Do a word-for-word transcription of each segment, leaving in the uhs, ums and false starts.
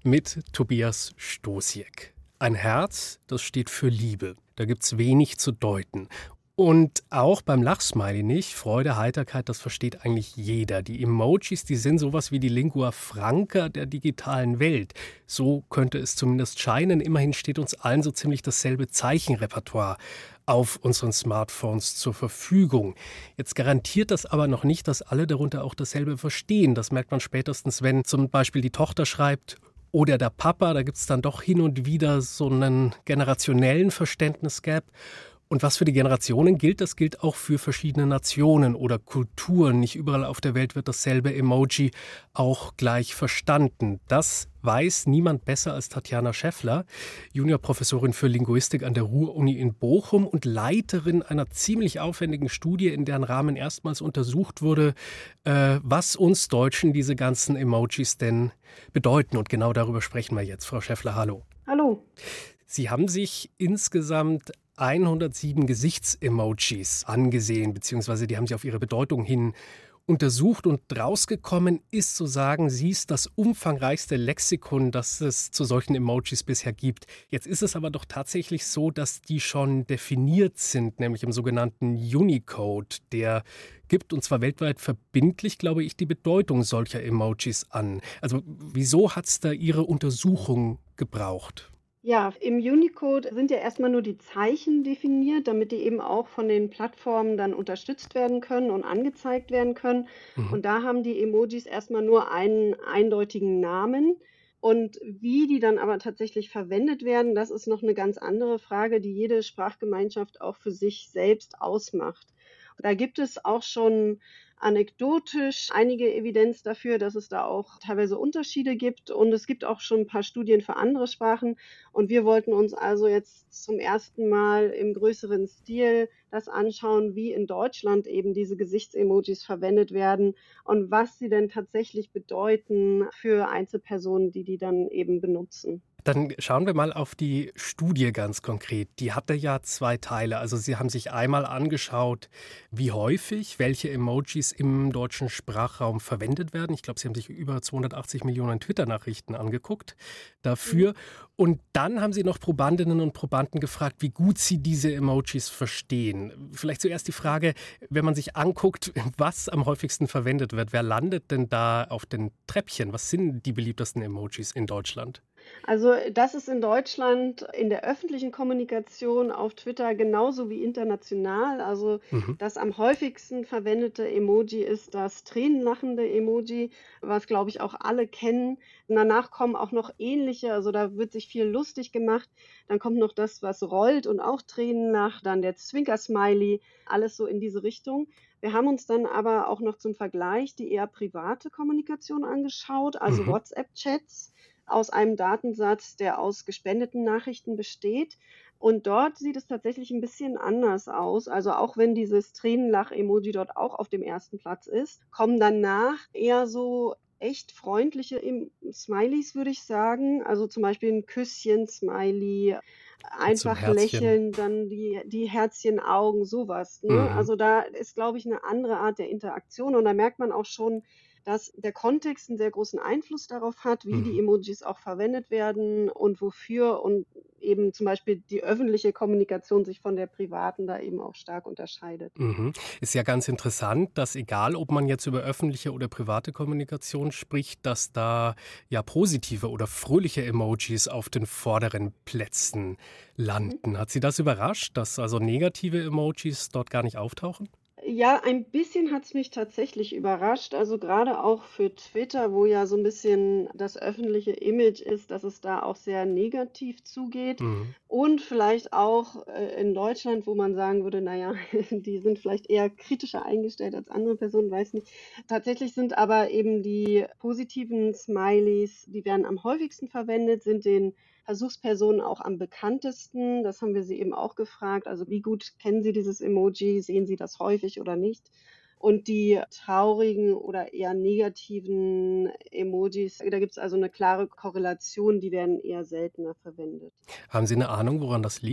mit Tobias Stosiek. Ein Herz, das steht für Liebe. Da gibt's wenig zu deuten. Und auch beim Lachsmiley nicht. Freude, Heiterkeit, das versteht eigentlich jeder. Die Emojis, die sind sowas wie die Lingua Franca der digitalen Welt. So könnte es zumindest scheinen. Immerhin steht uns allen so ziemlich dasselbe Zeichenrepertoire auf unseren Smartphones zur Verfügung. Jetzt garantiert das aber noch nicht, dass alle darunter auch dasselbe verstehen. Das merkt man spätestens, wenn zum Beispiel die Tochter schreibt oder der Papa. Da gibt es dann doch hin und wieder so einen generationellen Verständnisgap. Und was für die Generationen gilt, das gilt auch für verschiedene Nationen oder Kulturen. Nicht überall auf der Welt wird dasselbe Emoji auch gleich verstanden. Das weiß niemand besser als Tatjana Schäffler, Juniorprofessorin für Linguistik an der Ruhr-Uni in Bochum und Leiterin einer ziemlich aufwendigen Studie, in deren Rahmen erstmals untersucht wurde, äh, was uns Deutschen diese ganzen Emojis denn bedeuten. Und genau darüber sprechen wir jetzt. Frau Schäffler, hallo. Hallo. Sie haben sich insgesamt hundertsieben Gesichtsemojis angesehen, beziehungsweise die haben sie auf ihre Bedeutung hin untersucht und rausgekommen ist, so sagen Sie es, das umfangreichste Lexikon, das es zu solchen Emojis bisher gibt. Jetzt ist es aber doch tatsächlich so, dass die schon definiert sind, nämlich im sogenannten Unicode. Der gibt, und zwar weltweit verbindlich, glaube ich, die Bedeutung solcher Emojis an. Also wieso hat es da Ihre Untersuchung gebraucht? Ja, im Unicode sind ja erstmal nur die Zeichen definiert, damit die eben auch von den Plattformen dann unterstützt werden können und angezeigt werden können. Mhm. Und da haben die Emojis erstmal nur einen eindeutigen Namen. Und wie die dann aber tatsächlich verwendet werden, das ist noch eine ganz andere Frage, die jede Sprachgemeinschaft auch für sich selbst ausmacht. Da gibt es auch schon anekdotisch einige Evidenz dafür, dass es da auch teilweise Unterschiede gibt. Und es gibt auch schon ein paar Studien für andere Sprachen. Und wir wollten uns also jetzt zum ersten Mal im größeren Stil das anschauen, wie in Deutschland eben diese Gesichtsemojis verwendet werden und was sie denn tatsächlich bedeuten für Einzelpersonen, die die dann eben benutzen. Dann schauen wir mal auf die Studie ganz konkret. Die hatte ja zwei Teile. Also Sie haben sich einmal angeschaut, wie häufig welche Emojis im deutschen Sprachraum verwendet werden. Ich glaube, Sie haben sich über zweihundertachtzig Millionen Twitter-Nachrichten angeguckt dafür. Und dann haben Sie noch Probandinnen und Probanden gefragt, wie gut sie diese Emojis verstehen. Vielleicht zuerst die Frage, wenn man sich anguckt, was am häufigsten verwendet wird. Wer landet denn da auf den Treppchen? Was sind die beliebtesten Emojis in Deutschland? Also das ist in Deutschland in der öffentlichen Kommunikation auf Twitter genauso wie international. Also Mhm. das am häufigsten verwendete Emoji ist das tränenlachende Emoji, was, glaube ich, auch alle kennen. Und danach kommen auch noch ähnliche, also da wird sich viel lustig gemacht. Dann kommt noch das, was rollt und auch Tränen lacht, dann der Zwinker-Smiley, alles so in diese Richtung. Wir haben uns dann aber auch noch zum Vergleich die eher private Kommunikation angeschaut, also Mhm. WhatsApp-Chats aus einem Datensatz, der aus gespendeten Nachrichten besteht. Und dort sieht es tatsächlich ein bisschen anders aus. Also auch wenn dieses Tränenlach-Emoji dort auch auf dem ersten Platz ist, kommen danach eher so echt freundliche em Smileys, würde ich sagen. Also zum Beispiel ein Küsschen-Smiley, Mit so einem einfach Herzchen. lächeln, dann die die Herzchenaugen, sowas, ne? Mhm. Also da ist, glaube ich, eine andere Art der Interaktion und da merkt man auch schon, dass der Kontext einen sehr großen Einfluss darauf hat, wie die Mhm. Emojis auch verwendet werden und wofür und eben zum Beispiel die öffentliche Kommunikation sich von der privaten da eben auch stark unterscheidet. Mhm. Ist ja ganz interessant, dass egal, ob man jetzt über öffentliche oder private Kommunikation spricht, dass da ja positive oder fröhliche Emojis auf den vorderen Plätzen Mhm. landen. Hat Sie das überrascht, dass also negative Emojis dort gar nicht auftauchen? Ja, ein bisschen hat's mich tatsächlich überrascht. Also gerade auch für Twitter, wo ja so ein bisschen das öffentliche Image ist, dass es da auch sehr negativ zugeht. Mhm. Und vielleicht auch, äh, in Deutschland, wo man sagen würde: „Na ja, die sind vielleicht eher kritischer eingestellt als andere Personen“, weiß nicht. Tatsächlich sind aber eben die positiven Smileys, die werden am häufigsten verwendet, sind den Versuchspersonen auch am bekanntesten. Das haben wir sie eben auch gefragt. Also, wie gut kennen Sie dieses Emoji? Sehen Sie das häufig oder nicht? Und die traurigen oder eher negativen Emojis, da gibt es also eine klare Korrelation, die werden eher seltener verwendet. Haben Sie eine Ahnung, woran das liegt?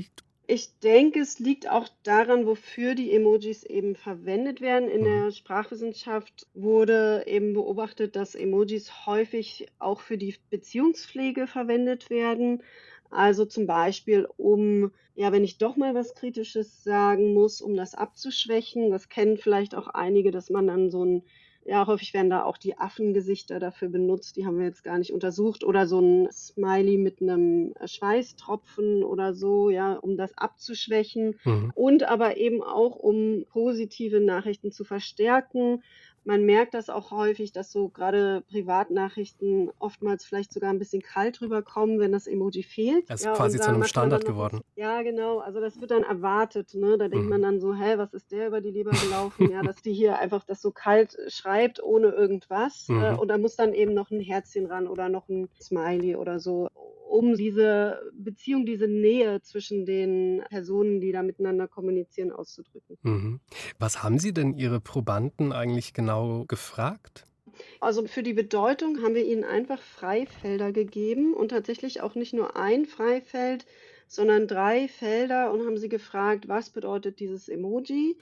Ich denke, es liegt auch daran, wofür die Emojis eben verwendet werden. In Mhm. der Sprachwissenschaft wurde eben beobachtet, dass Emojis häufig auch für die Beziehungspflege verwendet werden. Also zum Beispiel, um, ja, wenn ich doch mal was Kritisches sagen muss, um das abzuschwächen. Das kennen vielleicht auch einige, dass man dann so ein, ja, häufig werden da auch die Affengesichter dafür benutzt, die haben wir jetzt gar nicht untersucht, oder so ein Smiley mit einem äh, Schweißtropfen oder so, ja, um das abzuschwächen Mhm. und aber eben auch, um positive Nachrichten zu verstärken. Man merkt das auch häufig, dass so gerade Privatnachrichten oftmals vielleicht sogar ein bisschen kalt rüberkommen, wenn das Emoji fehlt. Das ist Ja, und quasi zu da einem macht man dann Standard noch geworden. was, ja, genau, also das wird dann erwartet, ne? Da denkt man Mhm. dann so: „Hä, was ist der über die Leber gelaufen?“ Ja, dass die hier einfach das so kalt äh, schreibt ohne irgendwas, äh, Mhm. und da muss dann eben noch ein Herzchen ran oder noch ein Smiley oder so, um diese Beziehung, diese Nähe zwischen den Personen, die da miteinander kommunizieren, auszudrücken. Mhm. Was haben Sie denn Ihre Probanden eigentlich genau gefragt? Also, für die Bedeutung haben wir ihnen einfach Freifelder gegeben und tatsächlich auch nicht nur ein Freifeld, sondern drei Felder und haben sie gefragt: „Was bedeutet dieses Emoji?“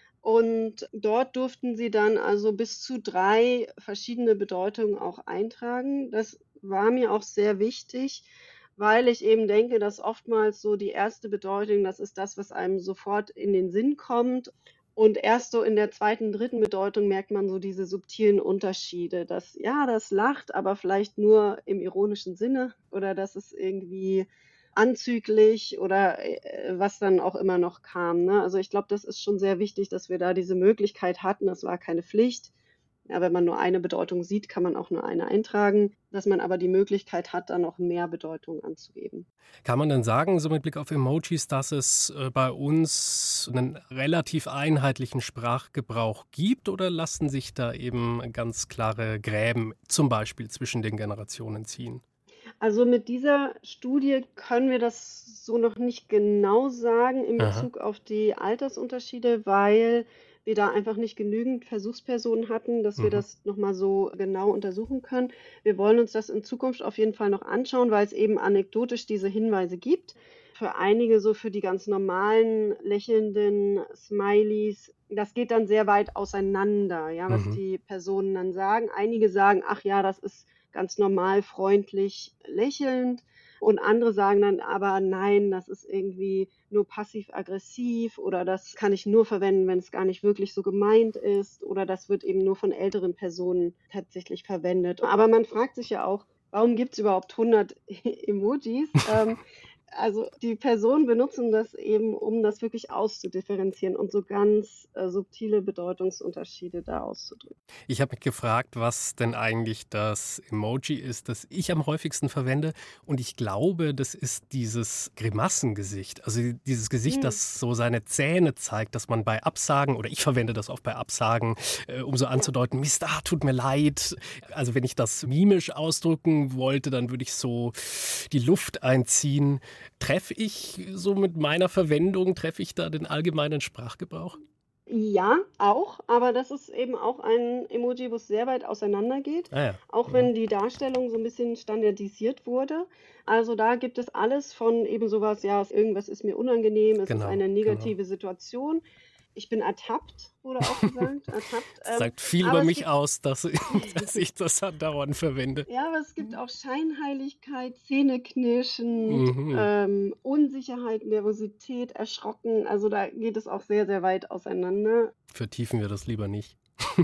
Und dort durften sie dann also bis zu drei verschiedene Bedeutungen auch eintragen. Das war mir auch sehr wichtig, weil ich eben denke, dass oftmals so die erste Bedeutung, das ist das, was einem sofort in den Sinn kommt. Und erst so in der zweiten, dritten Bedeutung merkt man so diese subtilen Unterschiede, dass, ja, das lacht, aber vielleicht nur im ironischen Sinne oder das ist irgendwie anzüglich oder, äh, was dann auch immer noch kam, ne? Also, ich glaube, das ist schon sehr wichtig, dass wir da diese Möglichkeit hatten. Das war keine Pflicht. Ja, wenn man nur eine Bedeutung sieht, kann man auch nur eine eintragen, dass man aber die Möglichkeit hat, da noch mehr Bedeutungen anzugeben. Kann man denn sagen, so mit Blick auf Emojis, dass es, äh, bei uns einen relativ einheitlichen Sprachgebrauch gibt oder lassen sich da eben ganz klare Gräben, zum Beispiel zwischen den Generationen ziehen? Also, mit dieser Studie können wir das so noch nicht genau sagen in Aha. Bezug auf die Altersunterschiede, weil wir da einfach nicht genügend Versuchspersonen hatten, dass wir Mhm. das noch mal so genau untersuchen können. Wir wollen uns das in Zukunft auf jeden Fall noch anschauen, weil es eben anekdotisch diese Hinweise gibt. Für einige, so für die ganz normalen lächelnden Smileys, das geht dann sehr weit auseinander, ja, was Mhm. die Personen dann sagen. Einige sagen: „Ach ja, das ist ganz normal freundlich lächelnd.“ Und andere sagen dann aber: „Nein, das ist irgendwie nur passiv-aggressiv“ oder „das kann ich nur verwenden, wenn es gar nicht wirklich so gemeint ist“ oder „das wird eben nur von älteren Personen tatsächlich verwendet.“ Aber man fragt sich ja auch, warum gibt's überhaupt hundert Emojis? Ähm, also, die Personen benutzen das eben, um das wirklich auszudifferenzieren und so ganz, äh, subtile Bedeutungsunterschiede da auszudrücken. Ich habe mich gefragt, was denn eigentlich das Emoji ist, das ich am häufigsten verwende. Und ich glaube, das ist dieses Grimassengesicht. Also dieses Gesicht, Mhm, das so seine Zähne zeigt, dass man bei Absagen, oder ich verwende das oft bei Absagen, äh, um so ja. anzudeuten, Mist, ah, tut mir leid. Also wenn ich das mimisch ausdrücken wollte, dann würde ich so die Luft einziehen. Treffe ich so mit meiner Verwendung, treffe ich da den allgemeinen Sprachgebrauch? Ja, auch, aber das ist eben auch ein Emoji, wo's sehr weit auseinandergeht, Ah ja. auch Mhm. wenn die Darstellung so 'n bisschen standardisiert wurde. Also, da gibt es alles von eben so was, ja, irgendwas ist mir unangenehm, es ist Genau, eine genau. negative Situation. Ich bin ertappt, wurde auch gesagt, ertappt. Das Ähm, sagt viel über aber es mich gibt aus, dass ich dass ich das andauernd verwende. ja, aber es gibt auch Scheinheiligkeit, Zähneknirschen, Mhm. ähm, Unsicherheit, Nervosität, Erschrocken. Also, da geht es auch sehr, sehr weit auseinander. Vertiefen wir das lieber nicht.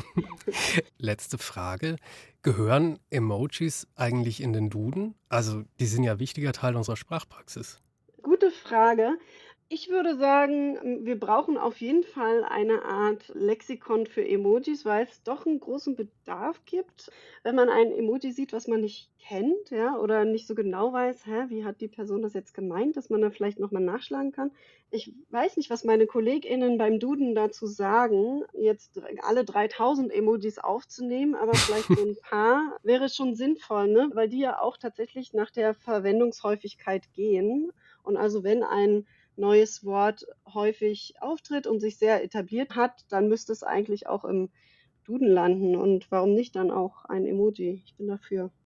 Letzte Frage. Gehören Emojis eigentlich in den Duden? Also, die sind ja wichtiger Teil unserer Sprachpraxis. Gute Frage. Ich würde sagen, hm, wir brauchen auf jeden Fall eine Art Lexikon für Emojis, weil es doch einen großen Bedarf gibt, wenn man ein Emoji sieht, was man nicht kennt, ja, oder nicht so genau weiß: „Hä, wie hat die Person das jetzt gemeint?“, dass man da vielleicht noch mal nachschlagen kann. Ich weiß nicht, was meine KollegInnen beim Duden dazu sagen, jetzt dr alle dreitausend Emojis aufzunehmen, aber vielleicht so ein paar wäre schon sinnvoll, ne, weil die ja auch tatsächlich nach der Verwendungshäufigkeit gehen. Und also, wenn ein neues Wort häufig auftritt und sich sehr etabliert hat, dann müsste es eigentlich auch im Duden landen und warum nicht dann auch ein Emoji? Ich bin dafür.